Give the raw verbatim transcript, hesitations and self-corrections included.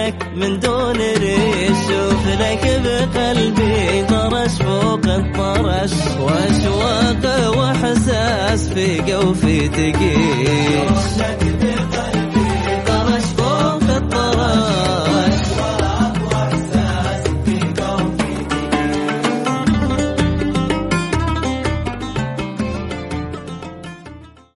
لك من دون ريش. شوف لك بقلبي طرش فوق الطرش، واشواق واحساس في جوفي تقيل.